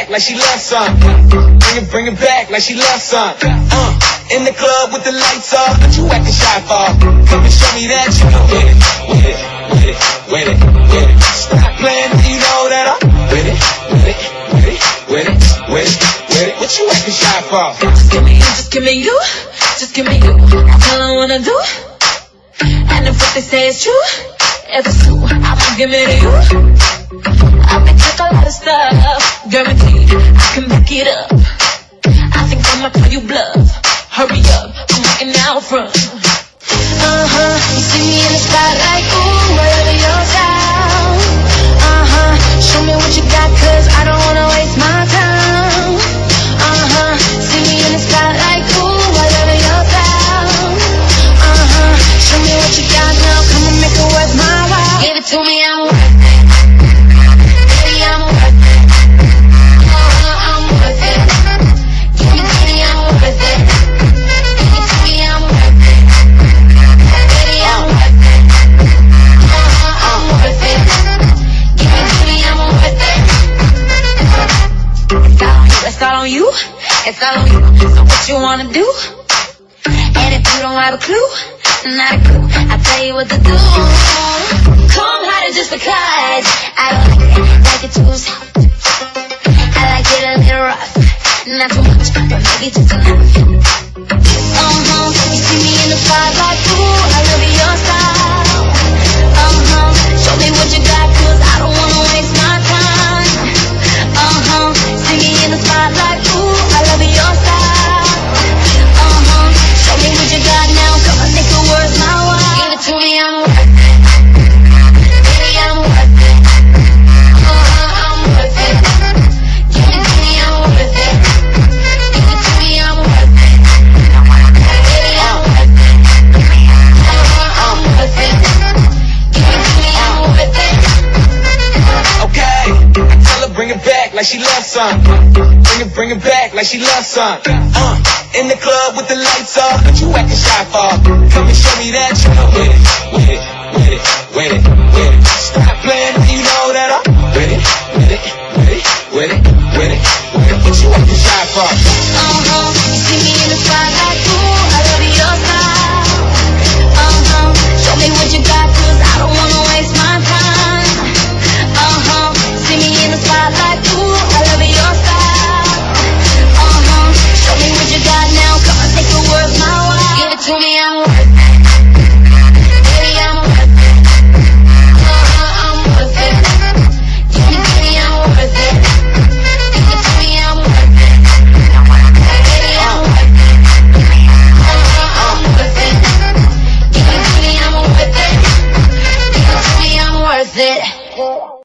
back like she loves some. Bring it back like she loves some. In the club with the lights off, but you acting shy for. Come and show me that you with it. Stop playing, you know that I'm with it. What you acting shy for? Just give me you, just give me you, just give me you. That's all I wanna do. And if what they say is true, if it's true, I'ma give it to you. I've been took a lot of stuff, guaranteed I can back it up. I think I'ma call you bluff. Hurry up, I'm waiting out front. You see me in the spotlight, ooh, wherever your style. Show me what you got, cause I don't wanna waste my time. See me in the spotlight, ooh, wherever your style. Show me what you got now, come and make it worth my while. Give it to me, I'm worth it. Baby, I'm worth it. I'm worth it. Give it to me, I'm worth it. Give it to me, I'm worth it. Baby, I'm worth it. I'm worth it. Give it to me, I'm worth it. It's all on you. It's all on you. So what you wanna do? And if you don't have a clue, not a clue, I'll tell you what to do. Come harder just because I don't like it too soft. I like it a little rough, not too much, but maybe just enough. You see me in the spotlight, ooh, I love your style. Show me what you got, cause I don't wanna waste my time. See me in the spotlight, ooh, I love your style. Show me what you got now, come on, make it worth my while. Give it to me, I'm worth it. Baby, I'm worth it. I'm worth it. Give it to me, I'm worth it. Give it to me, I'm worth it. Baby, I'm worth it. I'm worth it. Give it to me, I'm worth it. Okay, I tell her bring it back like she loves some. Bring it back like she loves some. In the club with the lights off, but you acting shy for. Come and show me that you with it. Stop playing, you know that I'm with it.